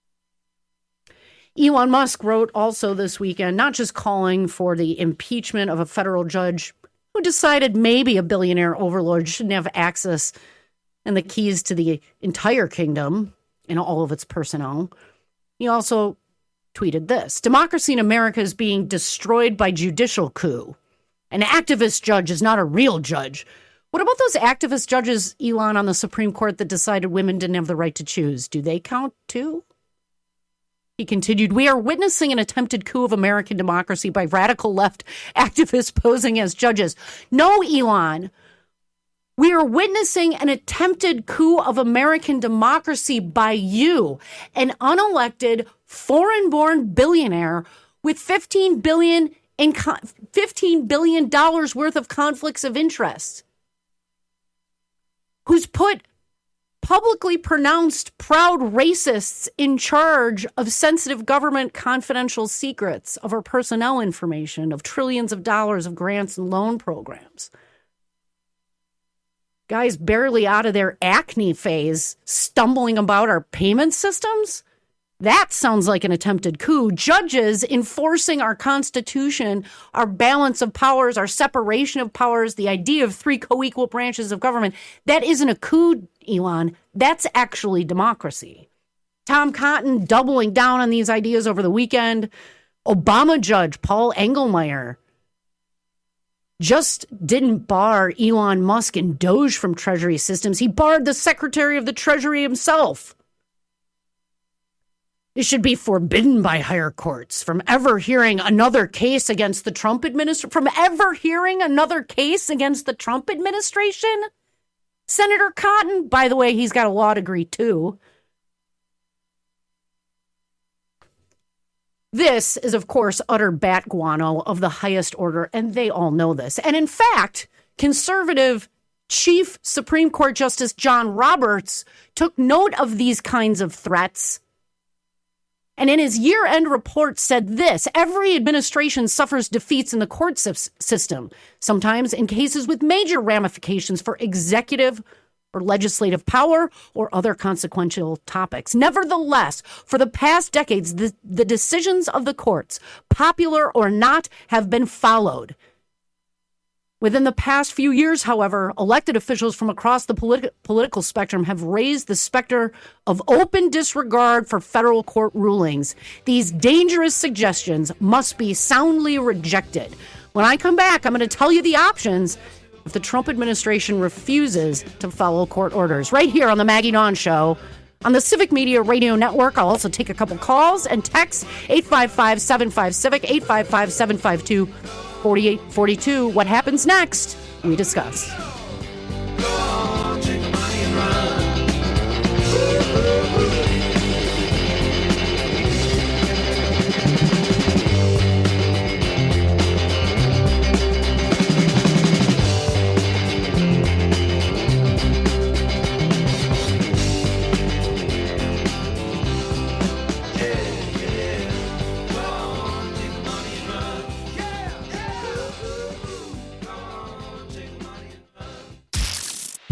Elon Musk wrote also this weekend, not just calling for the impeachment of a federal judge who decided maybe a billionaire overlord shouldn't have access and the keys to the entire kingdom and all of its personnel. He also tweeted this: democracy in America is being destroyed by judicial coup. An activist judge is not a real judge. What about those activist judges, Elon, on the Supreme Court that decided women didn't have the right to choose? Do they count too? He continued, we are witnessing an attempted coup of American democracy by radical left activists posing as judges. No, Elon, we are witnessing an attempted coup of American democracy by you, an unelected, foreign-born billionaire with $15 billion worth of conflicts of interest, who's put publicly pronounced proud racists in charge of sensitive government confidential secrets, of our personnel information, of trillions of dollars of grants and loan programs. Guys barely out of their acne phase, stumbling about our payment systems? That sounds like an attempted coup. Judges enforcing our Constitution, our balance of powers, our separation of powers, the idea of three co-equal branches of government. That isn't a coup, Elon. That's actually democracy. Tom Cotton doubling down on these ideas over the weekend. Obama judge Paul Engelmeyer just didn't bar Elon Musk and Doge from Treasury systems. He barred the Secretary of the Treasury himself. It should be forbidden by higher courts from ever hearing another case against the Trump administration. Senator Cotton, by the way, he's got a law degree too. This is, of course, utter bat guano of the highest order, and they all know this. And in fact, conservative Chief Supreme Court Justice John Roberts took note of these kinds of threats, and in his year-end report said this: every administration suffers defeats in the court system, sometimes in cases with major ramifications for executive or legislative power or other consequential topics. Nevertheless, for the past decades, the decisions of the courts, popular or not, have been followed. Within the past few years, however, elected officials from across the political spectrum have raised the specter of open disregard for federal court rulings. These dangerous suggestions must be soundly rejected. When I come back, I'm going to tell you the options if the Trump administration refuses to follow court orders. Right here on the Maggie Dawn Show on the Civic Media Radio Network. I'll also take a couple calls and texts. 855-75-CIVIC, 855-752-4842. What happens next? We discuss. Go on.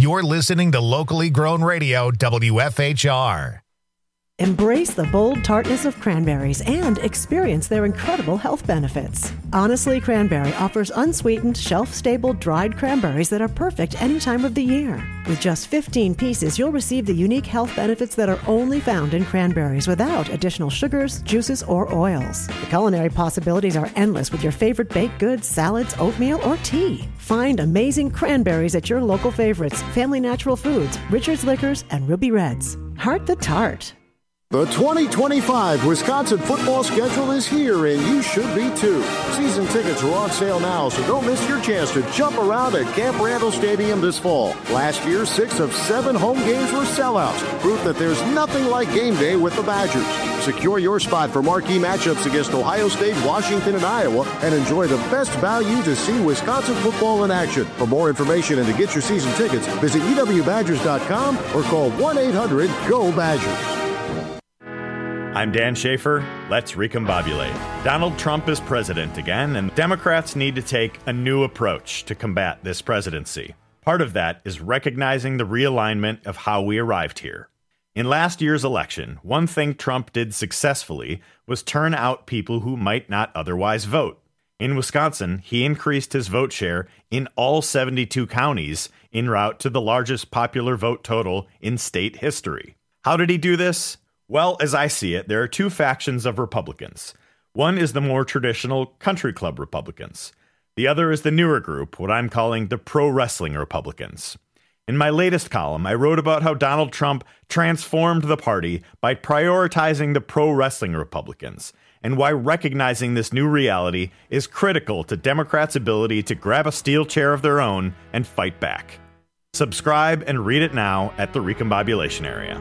You're listening to locally grown radio WFHR. Embrace the bold tartness of cranberries and experience their incredible health benefits. Honestly Cranberry offers unsweetened, shelf-stable, dried cranberries that are perfect any time of the year. With just 15 pieces, you'll receive the unique health benefits that are only found in cranberries without additional sugars, juices, or oils. The culinary possibilities are endless with your favorite baked goods, salads, oatmeal, or tea. Find amazing cranberries at your local favorites, Family Natural Foods, Richard's Liquors, and Ruby Reds. Heart the Tart. The 2025 Wisconsin football schedule is here, and you should be too. Season tickets are on sale now, so don't miss your chance to jump around at Camp Randall Stadium this fall. Last year, 6 of 7 home games were sellouts, proof that there's nothing like game day with the Badgers. Secure your spot for marquee matchups against Ohio State, Washington, and Iowa, and enjoy the best value to see Wisconsin football in action. For more information and to get your season tickets, visit ewbadgers.com or call 1-800-GO-BADGERS. I'm Dan Schaefer. Let's recombobulate. Donald Trump is president again, and Democrats need to take a new approach to combat this presidency. Part of that is recognizing the realignment of how we arrived here. In last year's election, one thing Trump did successfully was turn out people who might not otherwise vote. In Wisconsin, he increased his vote share in all 72 counties en route to the largest popular vote total in state history. How did he do this? Well, as I see it, there are two factions of Republicans. One is the more traditional country club Republicans. The other is the newer group, what I'm calling the pro-wrestling Republicans. In my latest column, I wrote about how Donald Trump transformed the party by prioritizing the pro-wrestling Republicans, and why recognizing this new reality is critical to Democrats' ability to grab a steel chair of their own and fight back. Subscribe and read it now at the Recombobulation Area.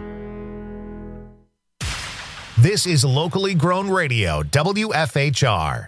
This is locally grown radio, WFHR.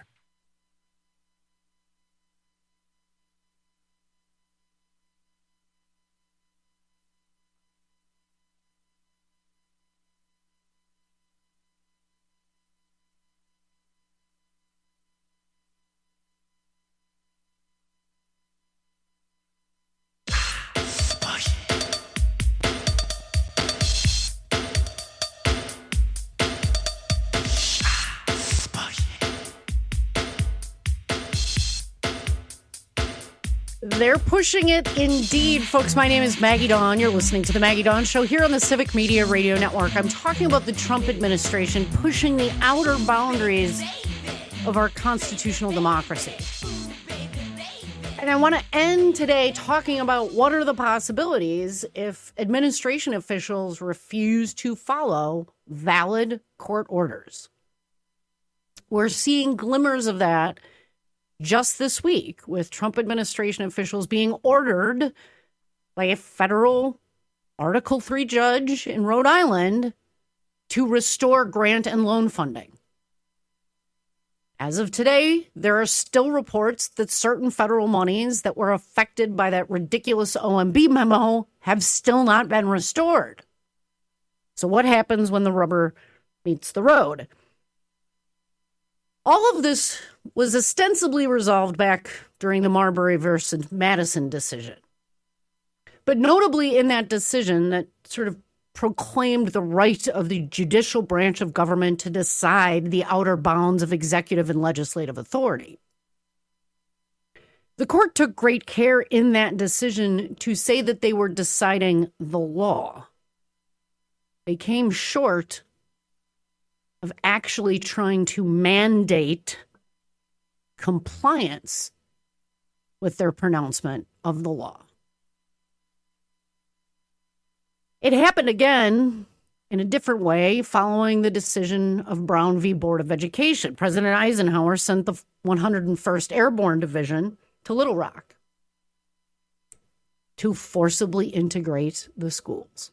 They're pushing it indeed, folks. My name is Maggie Dawn. You're listening to The Maggie Dawn Show here on the Civic Media Radio Network. I'm talking about the Trump administration pushing the outer boundaries of our constitutional democracy. And I want to end today talking about what are the possibilities if administration officials refuse to follow valid court orders. We're seeing glimmers of that just this week, with Trump administration officials being ordered by a federal Article 3 judge in Rhode Island to restore grant and loan funding. As of today, there are still reports that certain federal monies that were affected by that ridiculous OMB memo have still not been restored. So what happens when the rubber meets the road? All of this was ostensibly resolved back during the Marbury versus Madison decision. But notably in that decision that sort of proclaimed the right of the judicial branch of government to decide the outer bounds of executive and legislative authority. The court took great care in that decision to say that they were deciding the law. They came short of actually trying to mandate compliance with their pronouncement of the law. It happened again in a different way following the decision of Brown v. Board of Education. President Eisenhower sent the 101st Airborne Division to Little Rock to forcibly integrate the schools.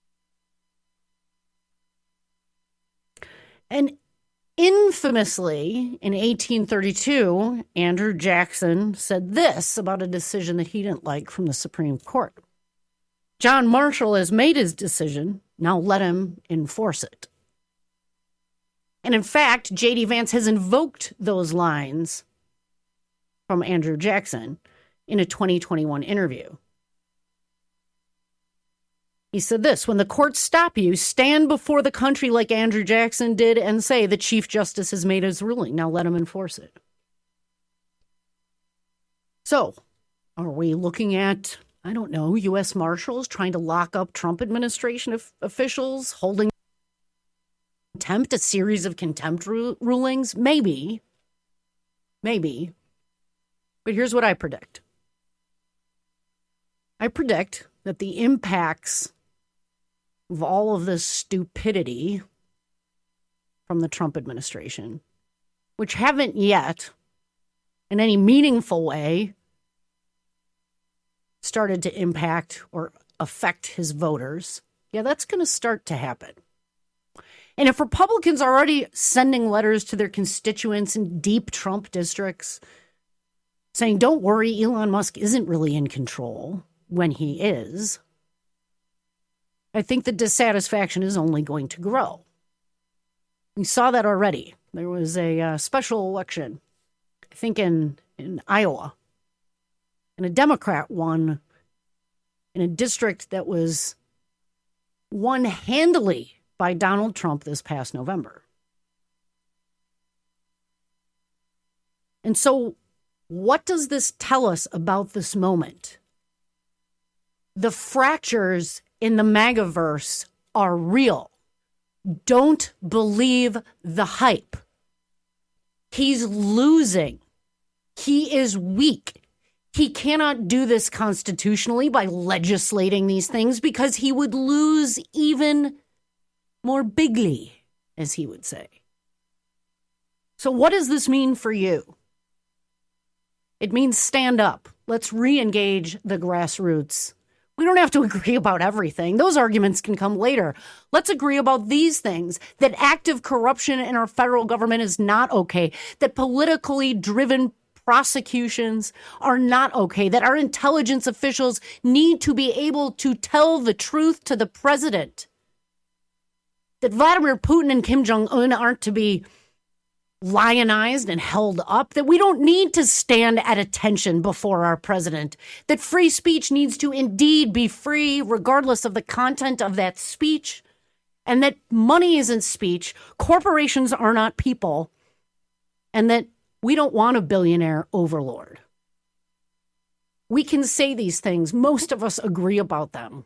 And infamously, in 1832, Andrew Jackson said this about a decision that he didn't like from the Supreme Court. John Marshall has made his decision, now let him enforce it. And in fact, J.D. Vance has invoked those lines from Andrew Jackson in a 2021 interview. He said this: when the courts stop you, stand before the country like Andrew Jackson did and say the Chief Justice has made his ruling. Now let him enforce it. So, are we looking at, I don't know, U.S. Marshals trying to lock up Trump administration officials, holding contempt, a series of contempt rulings? Maybe. Maybe. But here's what I predict. I predict that the impacts of all of this stupidity from the Trump administration, which haven't yet, in any meaningful way, started to impact or affect his voters, that's going to start to happen. And if Republicans are already sending letters to their constituents in deep Trump districts saying, don't worry, Elon Musk isn't really in control, when he is, I think the dissatisfaction is only going to grow. We saw that already. There was a special election, I think in Iowa, and a Democrat won in a district that was won handily by Donald Trump this past November. And so what does this tell us about this moment? The fractures in the MAGAverse are real. Don't believe the hype. He's losing. He is weak. He cannot do this constitutionally by legislating these things because he would lose even more bigly, as he would say. So what does this mean for you? It means stand up. Let's re-engage the grassroots. We don't have to agree about everything. Those arguments can come later. Let's agree about these things, that active corruption in our federal government is not okay, that politically driven prosecutions are not okay, that our intelligence officials need to be able to tell the truth to the president, that Vladimir Putin and Kim Jong-un aren't to be lionized and held up, that we don't need to stand at attention before our president, that free speech needs to indeed be free regardless of the content of that speech, and that money isn't speech, corporations are not people, and that we don't want a billionaire overlord. We can say these things. Most of us agree about them.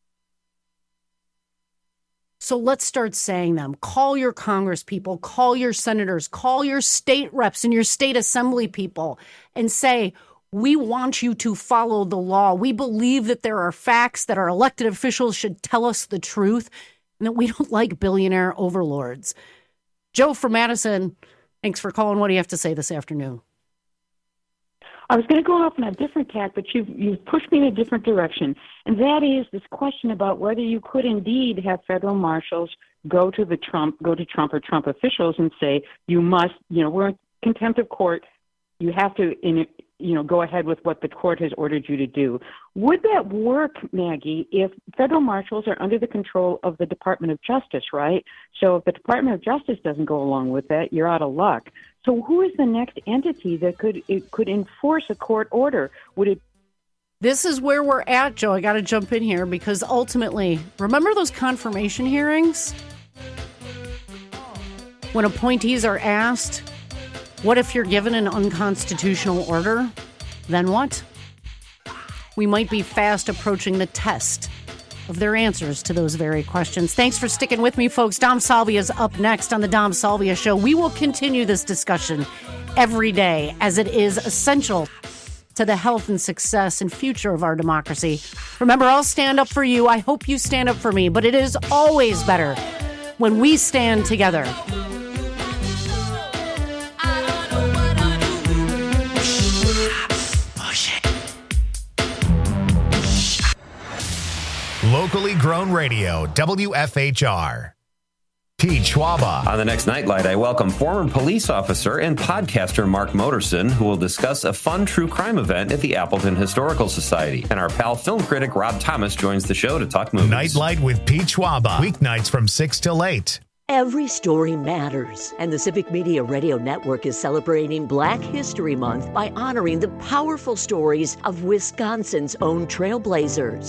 So let's start saying them. Call your Congress people, call your senators, call your state reps and your state assembly people and say, we want you to follow the law. We believe that there are facts, that our elected officials should tell us the truth, and that we don't like billionaire overlords. Joe from Madison, thanks for calling. What do you have to say this afternoon? I was going to go off on a different tack, but you've pushed me in a different direction. And that is this question about whether you could indeed have federal marshals go to Trump or Trump officials and say, you must, we're in contempt of court. You have to, go ahead with what the court has ordered you to do. Would that work, Maggie, if federal marshals are under the control of the Department of Justice, right? So if the Department of Justice doesn't go along with that, you're out of luck. So who is the next entity that could enforce a court order? Would it? This is where we're at, Joe. I got to jump in here because ultimately, remember those confirmation hearings? When appointees are asked, what if you're given an unconstitutional order? Then what? We might be fast approaching the test of their answers to those very questions. Thanks for sticking with me, folks. Dom Salvia is up next on the Dom Salvia Show. We will continue this discussion every day as it is essential to the health and success and future of our democracy. Remember, I'll stand up for you. I hope you stand up for me, but it is always better when we stand together. Locally grown radio, WFHR. Pete Schwaba. On the next Nightlight, I welcome former police officer and podcaster Mark Moderson, who will discuss a fun true crime event at the Appleton Historical Society. And our pal film critic Rob Thomas joins the show to talk movies. Nightlight with Pete Schwaba. Weeknights from 6 till 8. Every story matters, and the Civic Media Radio Network is celebrating Black History Month by honoring the powerful stories of Wisconsin's own trailblazers.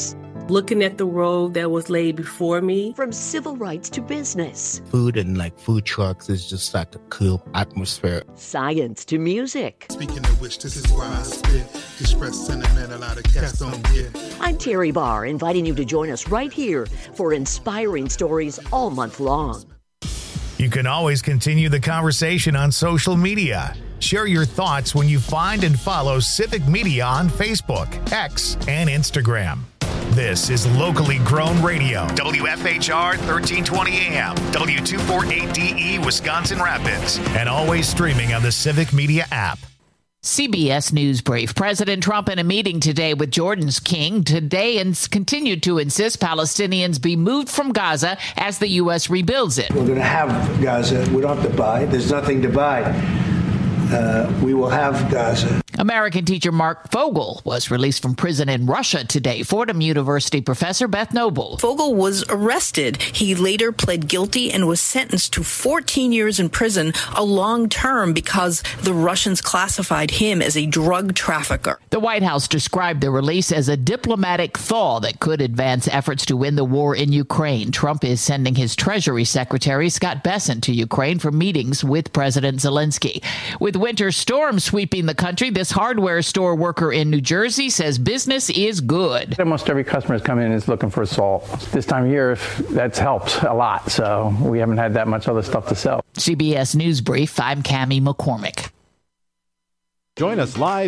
looking at the road that was laid before me. From civil rights to business. Food and food trucks is just like a cool atmosphere. Science to music. Speaking of which, this is why I spit. Express sentiment a lot of cats don't get. I'm Terry Barr, inviting you to join us right here for inspiring stories all month long. You can always continue the conversation on social media. Share your thoughts when you find and follow Civic Media on Facebook, X, and Instagram. This is locally grown radio. WFHR 1320 AM, W248DE, Wisconsin Rapids, and always streaming on the Civic Media app. CBS News Brief. President Trump in a meeting today with Jordan's king today and continued to insist Palestinians be moved from Gaza as the U.S. rebuilds it. We're going to have Gaza. We don't have to buy. There's nothing to buy. We will have Gaza. American teacher Mark Fogel was released from prison in Russia today. Fordham University professor Beth Noble. Fogel was arrested. He later pled guilty and was sentenced to 14 years in prison, a long term, because the Russians classified him as a drug trafficker. The White House described the release as a diplomatic thaw that could advance efforts to win the war in Ukraine. Trump is sending his Treasury Secretary Scott Bessent to Ukraine for meetings with President Zelensky. With winter storms sweeping the country, this hardware store worker in New Jersey says business is good. Almost every customer that's come in is looking for salt. This time of year, that's helped a lot, so we haven't had that much other stuff to sell. CBS News Brief, I'm Cammie McCormick. Join us live